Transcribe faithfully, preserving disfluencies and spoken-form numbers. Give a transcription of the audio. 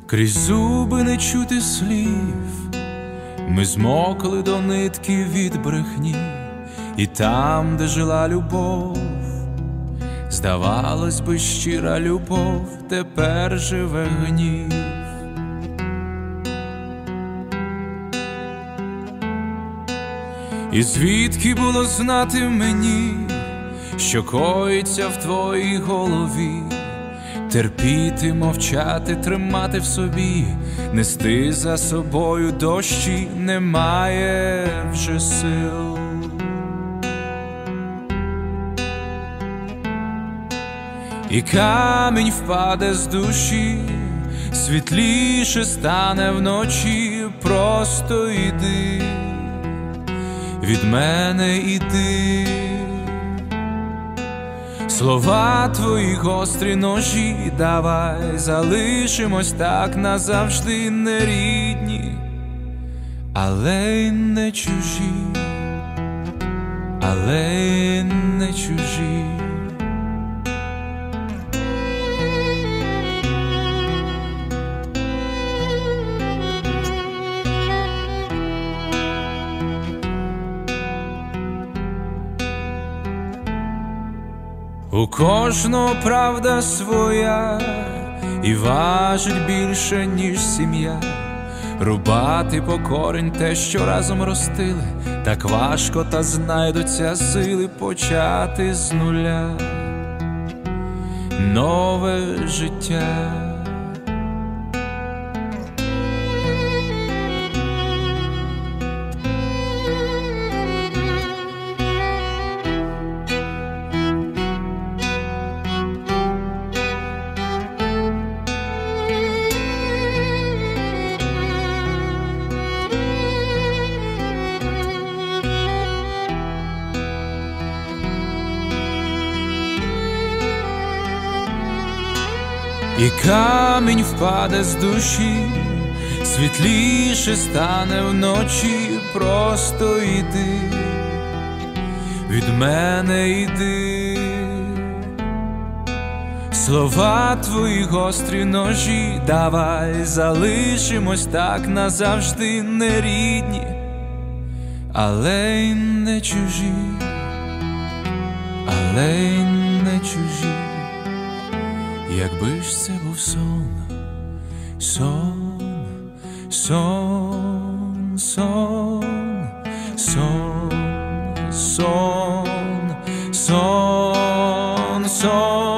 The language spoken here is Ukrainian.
Крізь зуби не чути слів, ми змокли до нитки від брехні, і там, де жила любов, здавалось би, щира любов, тепер живе гнів. І звідки було знати мені, що коїться в твоїй голові? Терпіти, мовчати, тримати в собі, нести за собою дощі немає вже сил. І камінь впаде з душі, світліше стане вночі, просто йди, від мене йди. Слова твої гострі ножі, давай залишимось так назавжди, не рідні, але й не чужі, але й не чужі. У кожного правда своя, і важить більше, ніж сім'я. Рубати по корінь те, що разом ростили, так важко, та знайдуться сили почати з нуля нове життя. І камінь впаде з душі, світліше стане вночі, просто йди, від мене йди. Слова твої гострі ножі, давай залишимось так назавжди, не рідні, але й не чужі, але й не чужі. Якби ж це був сон, сон, сон, сон, сон, сон, сон, сон.